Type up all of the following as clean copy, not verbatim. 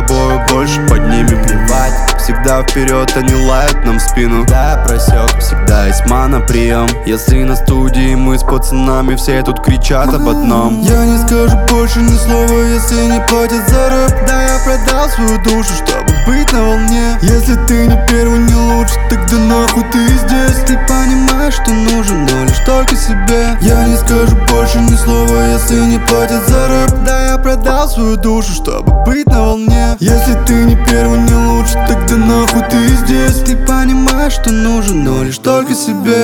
тобою больше поднимем. Плевать, всегда вперед, они лают нам в спину. Да, я просек, всегда есть мана прием. Если на студии мы с пацанами, все тут кричат об одном. Я не скажу больше ни слова, если не платят за рэп. Да, я продал свою душу, чтобы быть на волне. Если ты не первый, не лучше, тогда нахуй ты здесь. Ты понимаешь, что нужен, но лишь только себе. Я не скажу больше ни слова, если не платят за рэп. Да, я продал свою душу, чтобы быть на волне. Если ты не первый, не лучше, тогда нахуй ты здесь. Ты понимаешь, что нужен, но лишь только себе.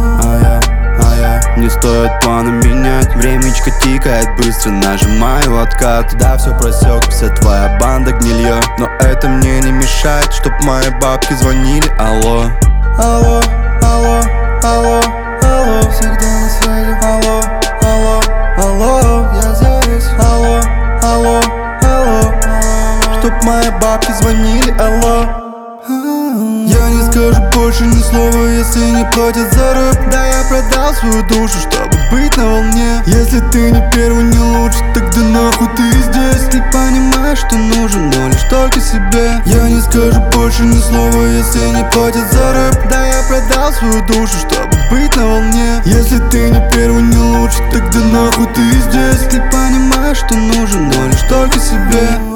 Не стоит планы менять. Времечко тикает быстро, нажимаю откат. Да, все просек, вся твоя банда гнилье. Но это мне не мешает, чтоб мои бабки звонили. Алло, алло, алло, алло, алло. Всегда на связи. Алло, алло, алло. Я здесь. Алло, алло, алло. чтоб мои бабки звонили. Алло. Я не скажу больше ни слова, если не платят за рэп. Да, я продал свою душу, чтобы быть на волне. Если ты не первый, не лучше, тогда нахуй ты здесь. Ты понимаешь, что нужен, но лишь только себе. Я не скажу больше ни слова, если не платят за рэп. Да, я продал свою душу, чтобы быть на волне. Если ты не первый, не лучше, тогда нахуй ты здесь. Ты понимаешь, что нужен, но лишь только себе.